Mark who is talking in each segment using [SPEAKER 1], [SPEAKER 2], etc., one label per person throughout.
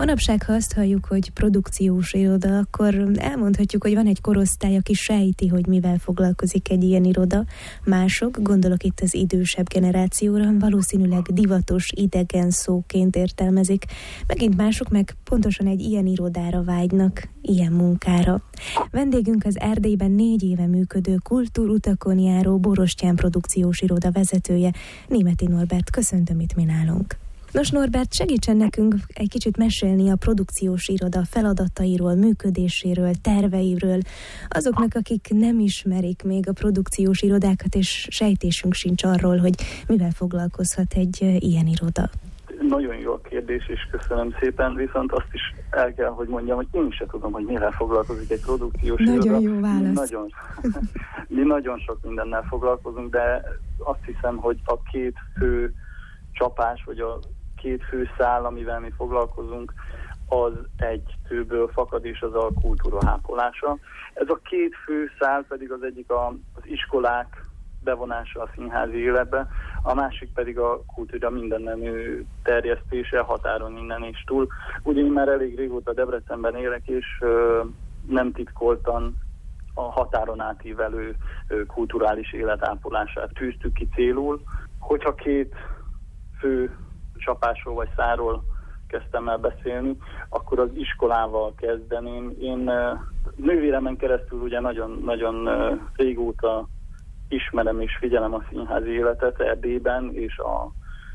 [SPEAKER 1] Manapság, ha azt halljuk, hogy produkciós iroda, akkor elmondhatjuk, hogy van egy korosztály, aki sejti, hogy mivel foglalkozik egy ilyen iroda. Mások, gondolok itt az idősebb generációra, valószínűleg divatos, idegen szóként értelmezik. Megint mások meg pontosan egy ilyen irodára vágynak, ilyen munkára. Vendégünk az Erdélyben 4 éve működő kultúrutakon járó Borostyán produkciós iroda vezetője, Németi Norbert. Köszöntöm itt mi nálunk. Nos, Norbert, segítsen nekünk egy kicsit mesélni a produkciós iroda feladatairól, működéséről, terveiről, azoknak, akik nem ismerik még a produkciós irodákat, és sejtésünk sincs arról, hogy mivel foglalkozhat egy ilyen iroda.
[SPEAKER 2] Nagyon jó a kérdés, és köszönöm szépen, viszont azt is el kell, hogy mondjam, hogy én sem tudom, hogy mivel foglalkozik egy produkciós iroda.
[SPEAKER 1] Nagyon jó válasz.
[SPEAKER 2] Mi nagyon sok mindennel foglalkozunk, de azt hiszem, hogy a 2 fő csapás, vagy a 2 fő szál, amivel mi foglalkozunk, az egy tőből fakad, és az a kultúra ápolása. Ez a 2 fő szál pedig az egyik az iskolák bevonása a színházi életbe, a másik pedig a kultúra mindennemű terjesztése határon innen és túl. Ugye én már elég régóta Debrecenben élek, és nem titkoltan a határon átívelő kulturális életápolását tűztük ki célul. Hogyha 2 fő csapásról vagy szárról kezdtem el beszélni, akkor az iskolával kezdeném. Én nővéremen keresztül ugye nagyon régóta ismerem és figyelem a színházi életet Erdélyben és a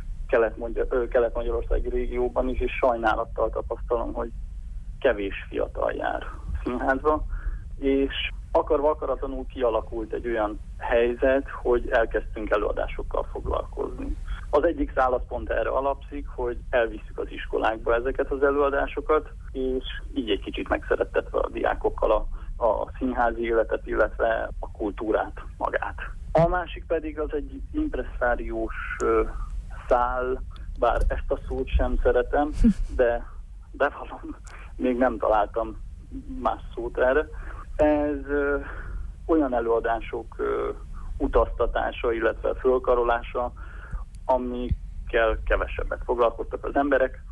[SPEAKER 2] Kelet-Magyarországi régióban is, és sajnálattal tapasztalom, hogy kevés fiatal jár színházba, és akarva-akaratlanul kialakult egy olyan helyzet, hogy elkezdtünk előadásokkal foglalkozni. Az egyik szál az pont erre alapszik, hogy elviszük az iskolákba ezeket az előadásokat, és így egy kicsit megszerettetve a diákokkal a színházi életet, illetve a kultúrát magát. A másik pedig az egy impresszáriós szál, bár ezt a szót sem szeretem, de bevallom, még nem találtam más szót erre. Ez olyan előadások utaztatása, illetve fölkarolása, amikkel kevesebbet foglalkoztak az emberek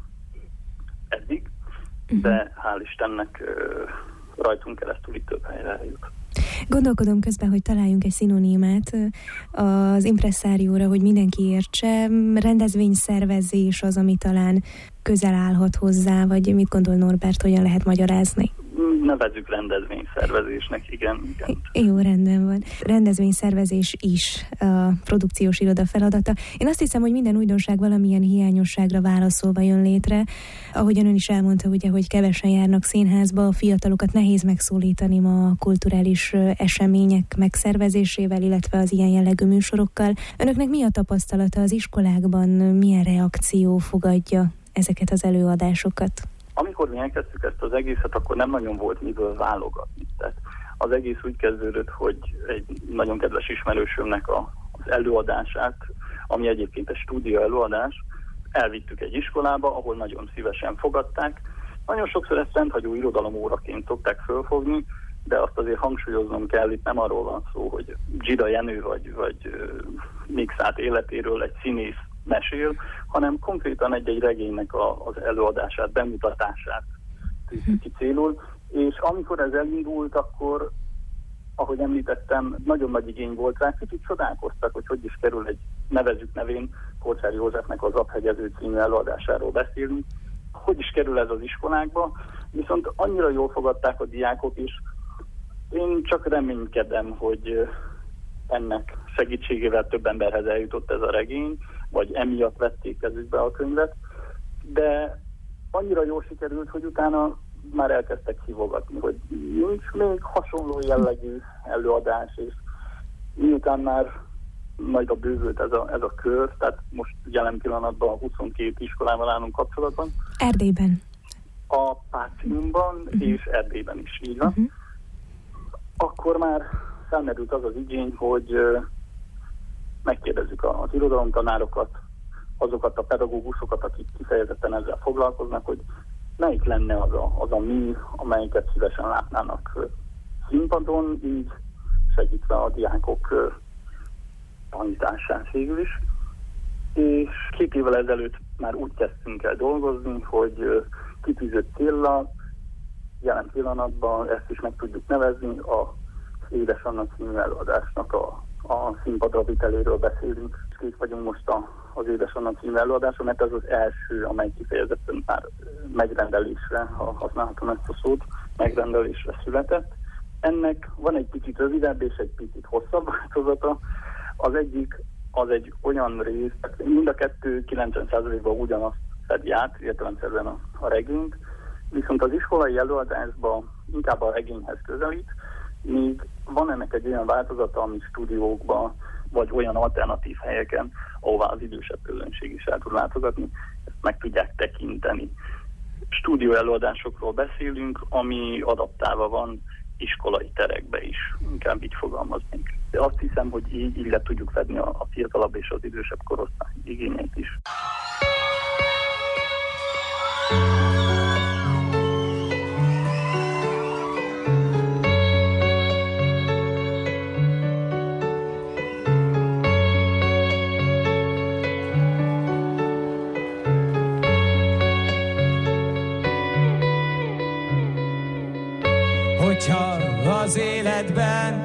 [SPEAKER 2] eddig, de hál' Istennek rajtunk keresztül itt több helyre eljut.
[SPEAKER 1] Gondolkodom közben, hogy találjunk egy szinonimát az impresszárióra, hogy mindenki értse. Rendezvényszervezés az, ami talán közel állhat hozzá, vagy mit gondol Norbert, hogyan lehet magyarázni?
[SPEAKER 2] Nevezzük rendezvényszervezésnek, igen.
[SPEAKER 1] Jó, rendben van. Rendezvényszervezés is a produkciós iroda feladata. Én azt hiszem, hogy minden újdonság valamilyen hiányosságra válaszolva jön létre. Ahogyan ön is elmondta, ugye, hogy kevesen járnak színházba, a fiatalokat nehéz megszólítani ma a kulturális események megszervezésével, illetve az ilyen jellegű műsorokkal. Önöknek mi a tapasztalata az iskolákban? Milyen reakció fogadja ezeket az előadásokat?
[SPEAKER 2] Amikor mi elkezdtük ezt az egészet, akkor nem nagyon volt miből válogatni. Tehát az egész úgy kezdődött, hogy egy nagyon kedves ismerősömnek az előadását, ami egyébként egy stúdió előadás, elvittük egy iskolába, ahol nagyon szívesen fogadták. Nagyon sokszor ezt rendhagyó irodalomóraként szokták fölfogni, de azt azért hangsúlyoznom kell, itt nem arról van szó, hogy Zsida Jenő vagy Mixát életéről egy színész mesél, hanem konkrétan egy regénynek az előadását, bemutatását tűztük ki célul, és amikor ez elindult, akkor, ahogy említettem, nagyon nagy igény volt rá, kicsit csodálkoztak, hogy is kerül egy, nevezzük nevén, Korcsári Józsefnek az Zaphegyező című előadásáról beszélünk, hogy is kerül ez az iskolákba, viszont annyira jól fogadták a diákok is, én csak reménykedem, hogy ennek segítségével több emberhez eljutott ez a regény, vagy emiatt vették kezükbe a könyvet, de annyira jól sikerült, hogy utána már elkezdtek hívogatni, hogy nincs még hasonló jellegű előadás, és miután már nagyra bővült ez a kör, tehát most jelen pillanatban 22 iskolával állunk kapcsolatban.
[SPEAKER 1] Erdélyben?
[SPEAKER 2] A Páciumban és Erdélyben is, így van. Akkor már felmerült az az igény, hogy megkérdezzük az irodalomtanárokat, azokat a pedagógusokat, akik kifejezetten ezzel foglalkoznak, hogy melyik lenne az a mű, amelyiket szívesen látnának színpadon, így segítve a diákok tanítását végül is. És 2 évvel ezelőtt már úgy kezdtünk el dolgozni, hogy kitűzött céllal, jelen pillanatban ezt is meg tudjuk nevezni, az Édes Anna című előadásnak a színpadra viteléről beszélünk. Kész vagyunk most az Édes Anna című előadáson, mert ez az első, amely kifejezetten már megrendelésre, ha használhatom ezt a szót, megrendelésre született. Ennek van egy picit rövidebb és egy picit hosszabb változata. Az egyik az egy olyan rész, mind a kettő 90%-ban ugyanazt fedi át, értelemszerűen a regényt, viszont az iskolai előadásban inkább a regényhez közelít, még van ennek egy olyan változata, ami stúdiókban, vagy olyan alternatív helyeken, ahová az idősebb közönség is el tud látogatni, ezt meg tudják tekinteni. Stúdió előadásokról beszélünk, ami adaptálva van iskolai terekbe is, inkább így fogalmaznék. De azt hiszem, hogy így le tudjuk fedni a fiatalabb és az idősebb korosztály igényeit is.
[SPEAKER 3] Hogyha az életben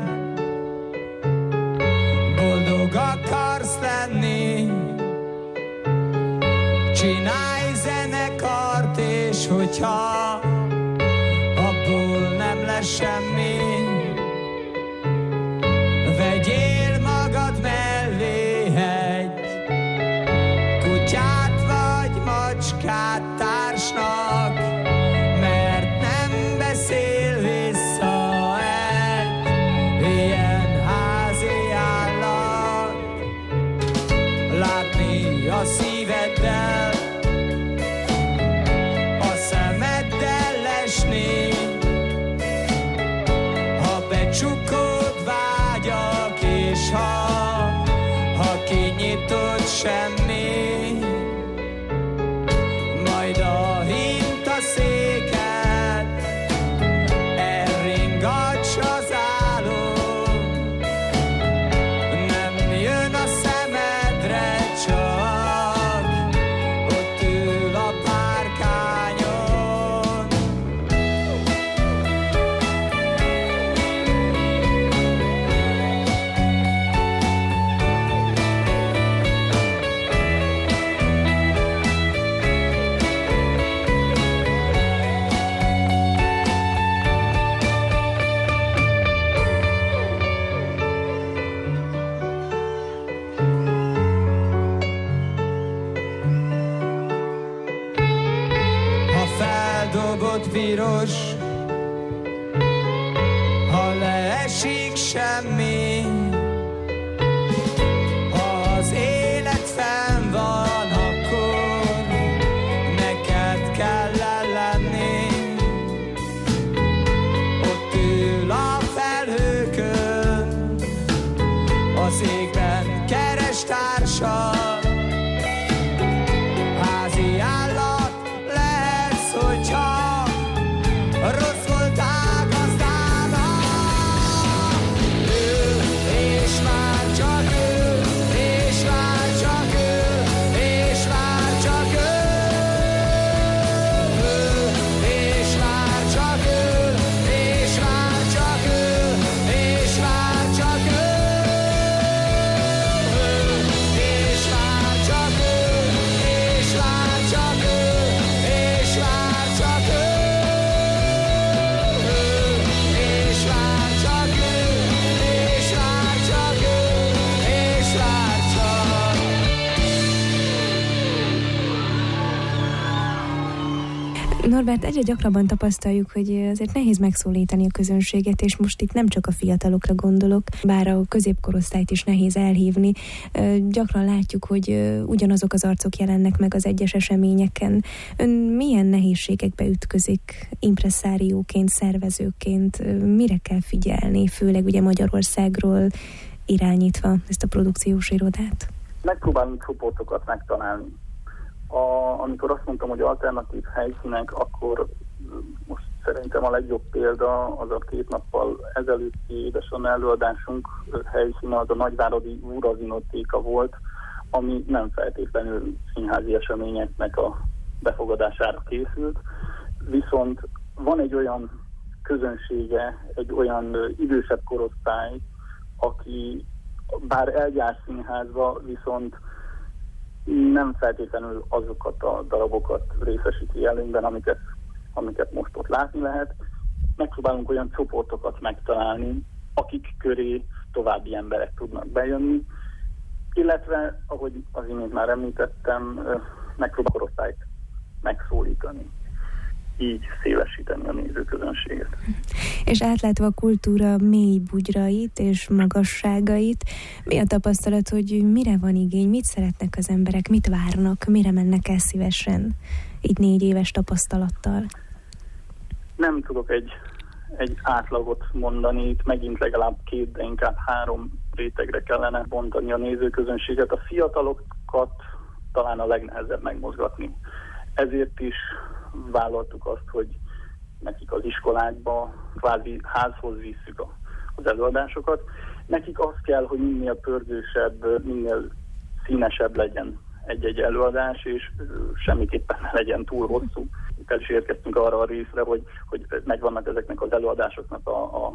[SPEAKER 3] boldog akarsz lenni, csinálj zenekart, és hogyha abból nem lesz semmi, vegyél magad mellé egy kutyát vagy macskát társnak, mert nem beszél vissza egy ilyen házi állat. Látni a szíveddel, a szemeddel lesni, ha becsukod vágyak, és ha kinyitod semmi, majd a hintaszéket elringacs az álom, nem jön a szemedre, csak ott ül a párkányon. Ha feldobott piros, ha leesik semmi, ha az élet fenn van, akkor neked kell lenni. Ott ül a felhőkön, az égben keres társat, házi állat lehetsz, hogyha rossz voltál gazdának. Ő, és már csak ő, és már csak ő, és már csak ő. És már csak ő, és már csak ő, és már csak ő. És már csak ő, és már csak ő, és már csak ő. És már csak ő, és már csak ő, és már csak.
[SPEAKER 1] Norbert, egyre gyakrabban tapasztaljuk, hogy azért nehéz megszólítani a közönséget, és most itt nem csak a fiatalokra gondolok, bár a középkorosztályt is nehéz elhívni. Gyakran látjuk, hogy ugyanazok az arcok jelennek meg az egyes eseményeken. Ön milyen nehézségekbe ütközik impresszárióként, szervezőként? Mire kell figyelni, főleg ugye Magyarországról irányítva ezt a produkciós irodát?
[SPEAKER 2] Megpróbálunk csoportokat megtalálni. Amikor azt mondtam, hogy alternatív helyszínek, akkor most szerintem a legjobb példa az a 2 nappal ezelőtti Édes Anna előadásunk helyszíne, az a nagyváradi Úrazinotéka volt, ami nem feltétlenül színházi eseményeknek a befogadására készült, viszont van egy olyan közönsége, egy olyan idősebb korosztály, aki bár eljár színházba, viszont nem feltétlenül azokat a darabokat részesíti előnyben, amiket most ott látni lehet. Megpróbálunk olyan csoportokat megtalálni, akik köré további emberek tudnak bejönni, illetve, ahogy az imént már említettem, megpróbál korosztályt megszólítani, így szélesíteni a nézőközönséget.
[SPEAKER 1] És átlátva a kultúra mély bugyrait és magasságait, mi a tapasztalat, hogy mire van igény, mit szeretnek az emberek, mit várnak, mire mennek el szívesen, így 4 éves tapasztalattal?
[SPEAKER 2] Nem tudok egy átlagot mondani, itt megint legalább 2, de inkább 3 rétegre kellene bontani a nézőközönséget. A fiatalokat talán a legnehezebb megmozgatni. Ezért is vállaltuk azt, hogy nekik az iskolákba kvázi házhoz visszük az előadásokat. Nekik az kell, hogy minél pörgősebb, minél színesebb legyen egy előadás, és semmiképpen ne legyen túl hosszú. Itt el is érkeztünk arra a részre, hogy megvannak ezeknek az előadásoknak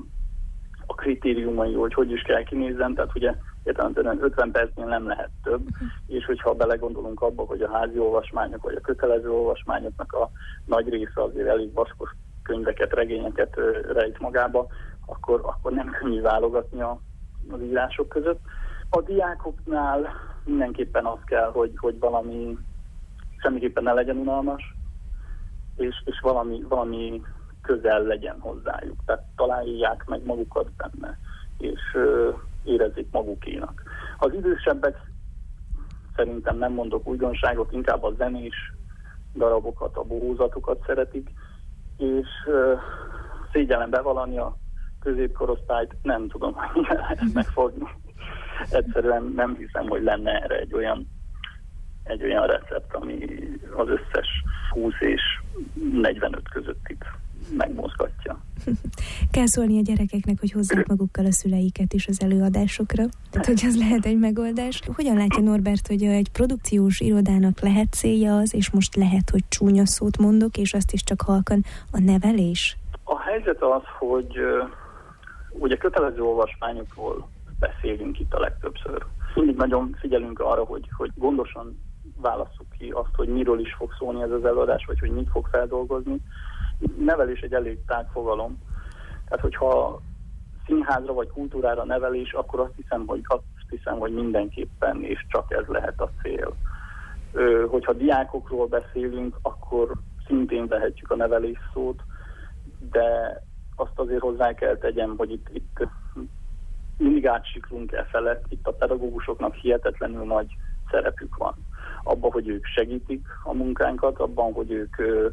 [SPEAKER 2] a kritériumai, hogy is kell kinézzen, tehát ugye értelemszerűen 50 percnél nem lehet több, és hogyha belegondolunk abba, hogy a házi olvasmányok, vagy a kötelező olvasmányoknak a nagy része azért elég vaskos könyveket, regényeket rejt magába, akkor nem könnyű válogatni az írások között. A diákoknál mindenképpen az kell, hogy valami semmiképpen ne legyen unalmas, és valami közel legyen hozzájuk. Tehát találják meg magukat benne, és érezzék magukénak. Az idősebbek szerintem nem mondok újdonságot, inkább a zenés darabokat, a bohózatokat szeretik, és szégyellem bevallani a középkorosztályt, nem tudom, hogy milyen lehet megfogni. Egyszerűen nem hiszem, hogy lenne erre egy olyan recept, ami az összes 20 és 45 közöttit megmozgatja.
[SPEAKER 1] Kell szólni a gyerekeknek, hogy hozzák magukkal a szüleiket is az előadásokra. Tehát, hogy az lehet egy megoldás. Hogyan látja Norbert, hogy egy produkciós irodának lehet célja az, és most lehet, hogy csúnya szót mondok, és azt is csak halkan, a nevelés?
[SPEAKER 2] A helyzet az, hogy ugye kötelező olvasmányokról beszélünk itt a legtöbbször. Mindig nagyon figyelünk arra, hogy gondosan válasszuk ki azt, hogy miről is fog szólni ez az előadás, vagy hogy mit fog feldolgozni. Nevelés egy elég tág fogalom. Tehát, hogyha színházra vagy kultúrára nevelés, akkor azt hiszem, hogy mindenképpen és csak ez lehet a cél. Hogyha diákokról beszélünk, akkor szintén vehetjük a nevelés szót, de azt azért hozzá kell tegyem, hogy itt mindig átsiklunk felett, itt a pedagógusoknak hihetetlenül nagy szerepük van. Abban, hogy ők segítik a munkánkat, abban, hogy ők,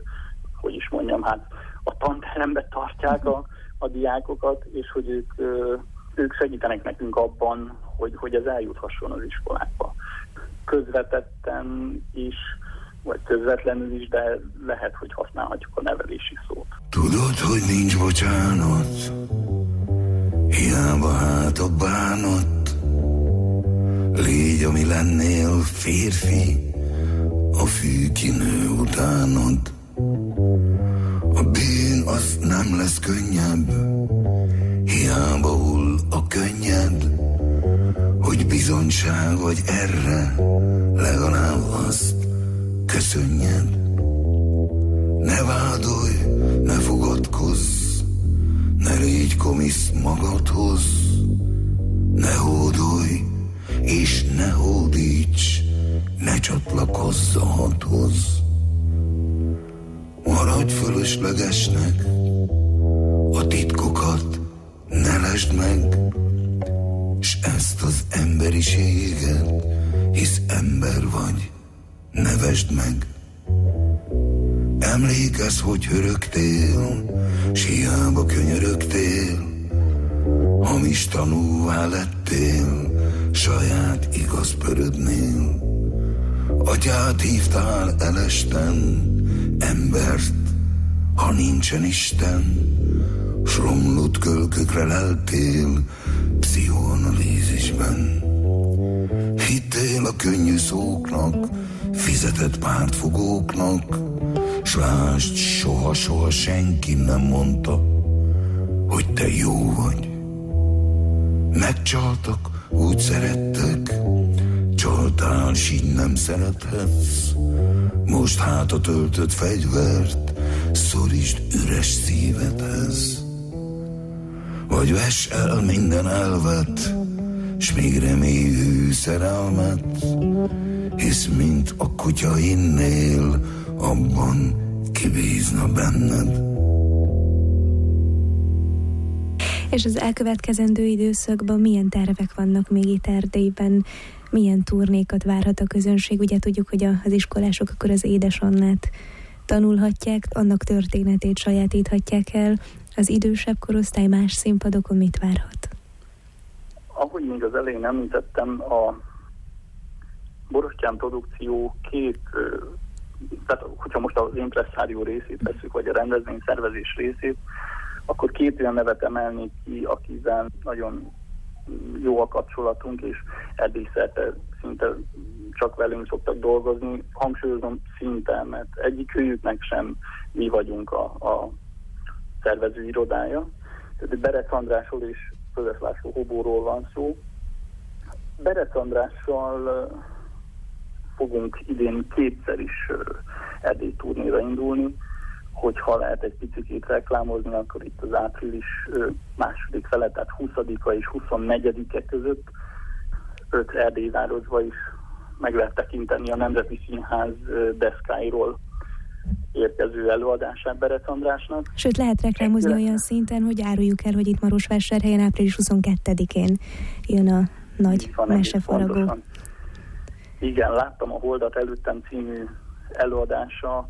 [SPEAKER 2] a tanterembe tartják a diákokat, és hogy ők segítenek nekünk abban, hogy ez eljuthasson az iskolákba. Közvetetten is, vagy közvetlenül is, de lehet, hogy használhatjuk a nevelési szót.
[SPEAKER 4] Tudod, hogy nincs bocsánat, hiába hát a bánat. Légy, ami lennél, férfi, a fűkinő utánod. A bűn az nem lesz könnyebb, hiába hull a könnyed, hogy bizonyság vagy erre, legalább azt köszönjed. Ne vádolj, ne fogadkozz, ne légy komisz magadhoz, ne hódolj, és ne hódíts, ne csatlakozz a hadhoz. Maradj fölöslegesnek, a titkokat ne lesd meg, s ezt az emberiséget, hisz ember vagy, ne vesd meg. Emlékezz, hogy hörögtél, s hiába könyörögtél, hamis tanúvá lettél, saját igaz pörödnél. Atyát hívtál elesten, embert, ha nincsen Isten, s romlott kölkökre leltél pszichoanalízisben. Hittél a könnyű szóknak, fizetett pártfogóknak, S lásd, soha senki nem mondta, hogy te jó vagy. Megcsaltak, úgy szerettek, csaltál, s így nem szerethetsz. Most hátat öltött fegyvert, szorítsd üres szívedhez. Vagy vess el minden elvet, s még remélyű szerelmet, hisz mint a kutya innél, abban kibízna benned.
[SPEAKER 1] És az elkövetkezendő időszakban milyen tervek vannak még itt Erdélyben? Milyen turnékat várhat a közönség? Ugye tudjuk, hogy az iskolások akkor az Édes Annát tanulhatják, annak történetét sajátíthatják el. Az idősebb korosztály más színpadokon mit várhat?
[SPEAKER 2] Ahogy még az elején említettem, a Borostyán produkció tehát hogyha most az impresszárió részét veszük, vagy a rendezvényszervezés részét, akkor két olyan nevet emelnék ki, akivel nagyon jó a kapcsolatunk, és Erdély-szerte szinte csak velünk szoktak dolgozni. Hangsúlyozom szinte, mert egyik őjüknek sem mi vagyunk a szervező irodája. Tehát Berec Andrásról és Földes László Hobóról van szó. Berec Andrással fogunk idén kétszer is Erdély turnéra indulni, hogyha lehet egy picit reklámozni, akkor itt az április második fele, tehát 20-a és 24-e között 5 Erdélyvárosba is meg lehet tekinteni a Nemzeti Színház deszkáiról érkező előadását Berec Andrásnak.
[SPEAKER 1] Sőt, lehet reklámozni olyan szinten, hogy áruljuk el, hogy itt Marosvásárhelyen április 22-én jön a nagy mesefaragó.
[SPEAKER 2] Igen, láttam a Holdat előttem című előadása.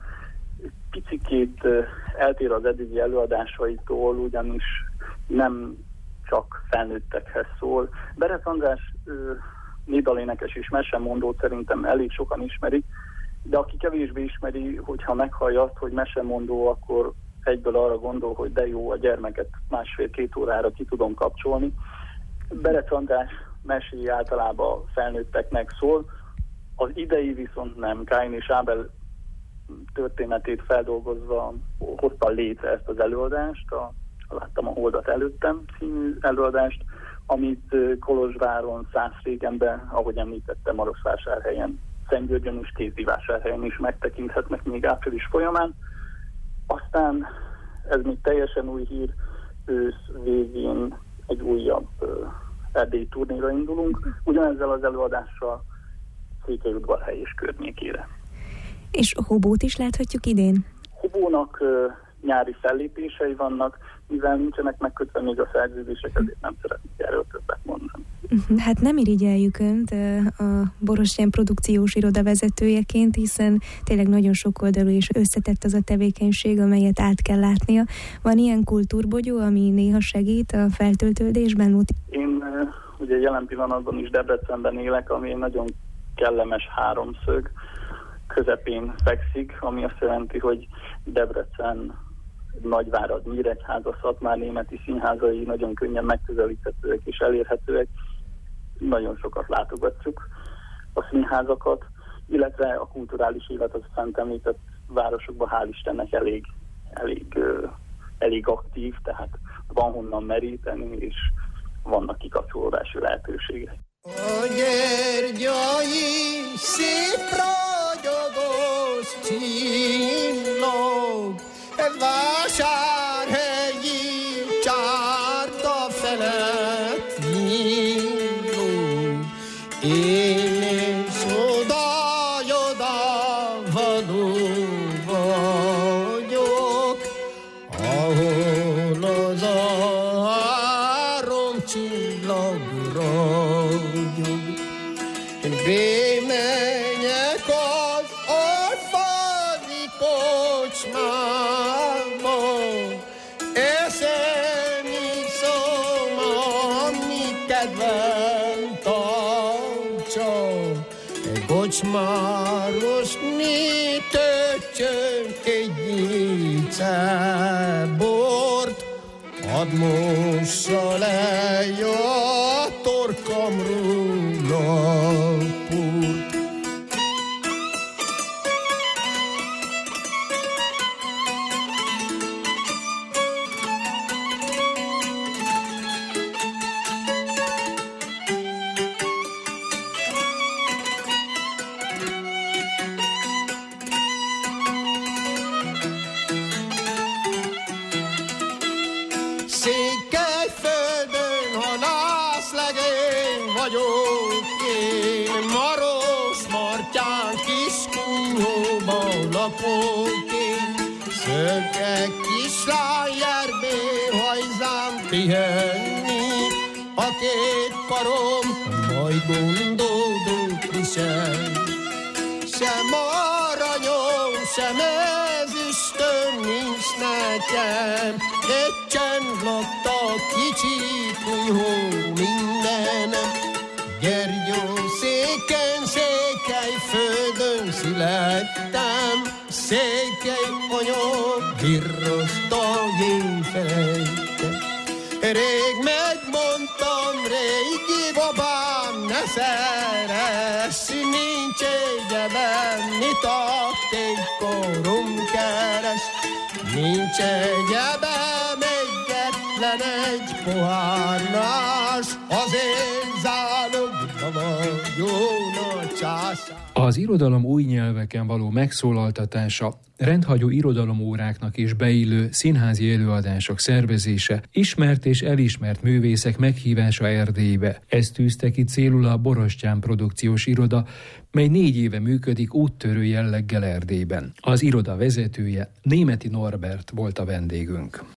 [SPEAKER 2] Picikét eltér az eddigi előadásaitól, ugyanis nem csak felnőttekhez szól. Berec András nédalénekes és mesemondót szerintem elég sokan ismerik, de aki kevésbé ismeri, hogyha meghallja azt, hogy mesemondó, akkor egyből arra gondol, hogy de jó, a gyermeket 1,5-2 órára ki tudom kapcsolni. Berec András meséi általában felnőtteknek szól, az idei viszont nem. Káin és Ábel történetét feldolgozva hozta létre ezt az előadást, láttam a Holdat előttem című előadást, amit Kolozsváron, Szászrégenben, ahogy említettem, Marosvásárhelyen, Szentgyörgyön és Kézdivásárhelyen is megtekinthetnek még április folyamán. Aztán ez még teljesen új hír, ősz végén egy újabb Erdély turnéra indulunk, ugyanezzel az előadással Székelyudvarhely és környékére.
[SPEAKER 1] És Hobót is láthatjuk idén?
[SPEAKER 2] Hobónak nyári fellépései vannak, mivel nincsenek megkötve még a szerződések, ezért nem szeretnék erről többet mondani.
[SPEAKER 1] Hát nem irigyeljük Önt a Borostyán produkciós iroda vezetőjeként, hiszen tényleg nagyon sokoldalú és összetett az a tevékenység, amelyet át kell látnia. Van ilyen kultúrbogyó, ami néha segít a feltöltődésben?
[SPEAKER 2] Én ugye jelen pillanatban is Debrecenben élek, ami egy nagyon kellemes háromszög, közepén fekszik, ami azt jelenti, hogy Debrecen, Nagyvárad, Nyíregyháza, Szatmár németi színházai nagyon könnyen megközelíthetőek és elérhetőek. Nagyon sokat látogatjuk a színházakat, illetve a kulturális élet az fent említett városokban hál' Istennek elég aktív, tehát van honnan meríteni, és vannak kikapcsolódási lehetőségek.
[SPEAKER 3] A gyergyai szép ragyogós csillag, vásárhelyi csárda felett nyíló, én és oda való vagyok, ahol az áron csillag ragyog. Bémenyek az alfazi kocsmába, eszem iszom, ami kedvem tartsa. Kocsmáros töcsönk egy nyice bort, hadd mossa le a torkamról a port.
[SPEAKER 5] vagyok én, Maros Martyán kis kunyhóba lakok én. Szöke kislány jár be hajzám pihenni, a két karom majd gondoldót visel. Sem aranyom, sem ezüstöm nincs nekem, egy csendlatta kicsi kunyhó mindenem. Gergyószéken, Székelyföldön születtem, Székely anyom virrosta én felejtem. Rég megmondtam, régi babám, ne szeress, nincs egyeben, mit adték korom keres. Nincs egyeben egyetlen egy pohárnás, azért zálogba vagyon a császár.
[SPEAKER 6] Az irodalom új nyelveken való megszólaltatása, rendhagyó irodalomóráknak is beillő színházi előadások szervezése, ismert és elismert művészek meghívása Erdélybe. Ezt tűzte ki célul a Borostyán Produkciós Iroda, mely 4 éve működik úttörő jelleggel Erdélyben. Az iroda vezetője, Németi Norbert volt a vendégünk.